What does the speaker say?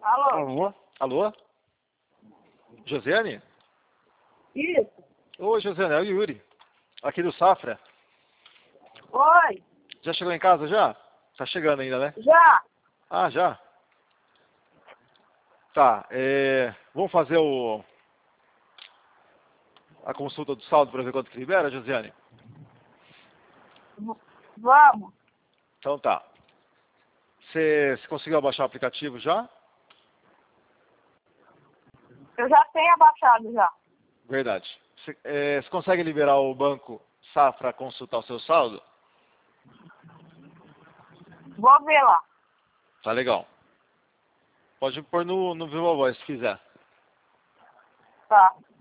Alô? Alô? Alô? Josiane? Isso. Oi, Josiane, é o Yuri. Aqui do Safra. Oi. Já chegou em casa já? Tá chegando ainda, né? Já. Ah, já? Tá, vamos fazer a consulta do saldo para ver quanto que libera, Josiane? Vamos. Então tá. Você conseguiu abaixar o aplicativo já? Eu já tenho abaixado já. Verdade. Você consegue liberar o banco Safra consultar o seu saldo? Vou ver lá. Tá legal. Pode pôr no Viva Voz se quiser. Tá.